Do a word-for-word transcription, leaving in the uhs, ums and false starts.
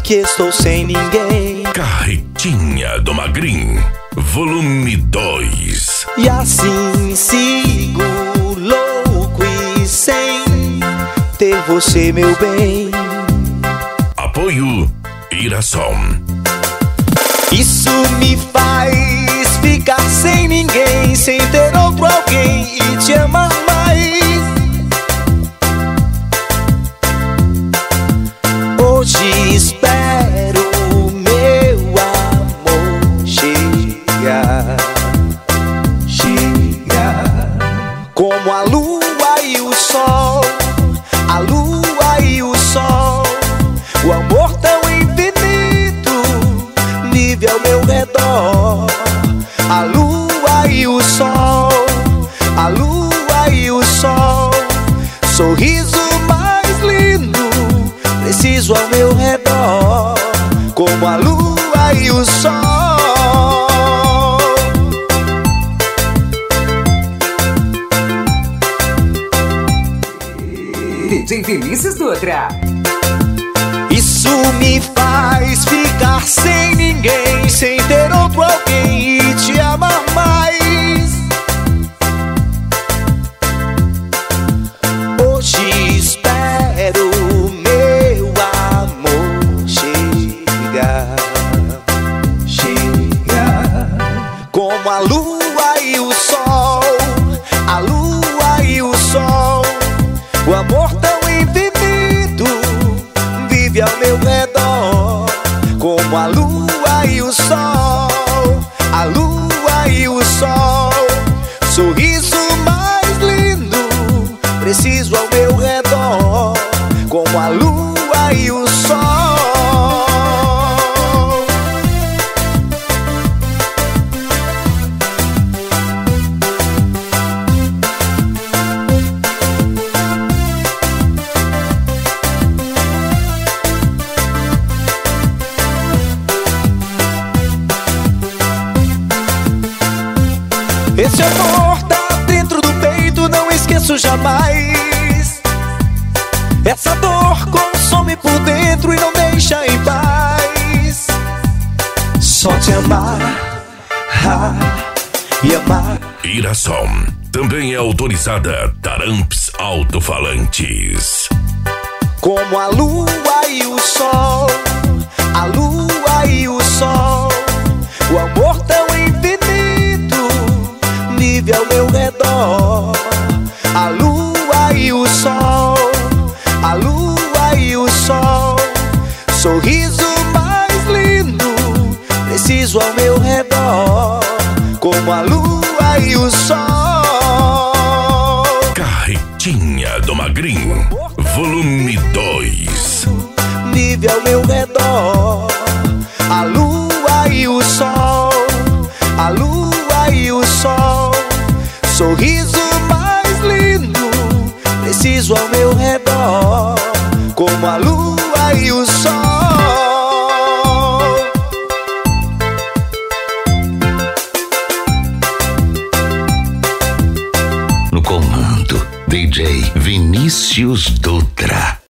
que estou sem ninguém. Carretinha do Magrinho, volume dois. E assim sigo louco e sem ter você, meu bem. Apoio Irasom. Isso me faz ficar sem ninguém, sem ter outro alguém e te amar mais. Hoje espero meu amor chegar, chegar. Como a lua e o sol, a lua e o sol, o amor tão infinito vive ao meu redor. A lua e o sol, a lua e o sol, sorriso mais lindo preciso ao meu redor. Como a lua e o sol. D J Vinícius Dutra. Isso me faz ficar sem ninguém, sem ter outro alguém e te amar mais. Hoje espero meu amor chegar, chegar. Como a lua e o sol, a lua e o sol, o amor tão infinito vive ao meu redor. Como a lua e o sol, a lua e o sol, sorriso mais lindo preciso ao meu redor. Como a lua e o sol. Esse amor tá dentro do peito, não esqueço jamais. Essa dor consome por dentro e não deixa em paz. Só te amar, ah, e amar. Irasom também é autorizada Taramps Alto-Falantes. Como a lua e o sol, a lua e o sol, o amor tão infinito vive ao meu redor. A lua e o sol, a lua e o sol, sorriso mais lindo preciso ao meu redor. Como a lua e o sol. Carretinha do Magrinho, volume dois. Vive ao meu redor. A lua e o sol, a lua e o sol, sorriso mais lindo preciso ao meu redor. Como a lua e o sol. No comando, D J Vinícius Dutra.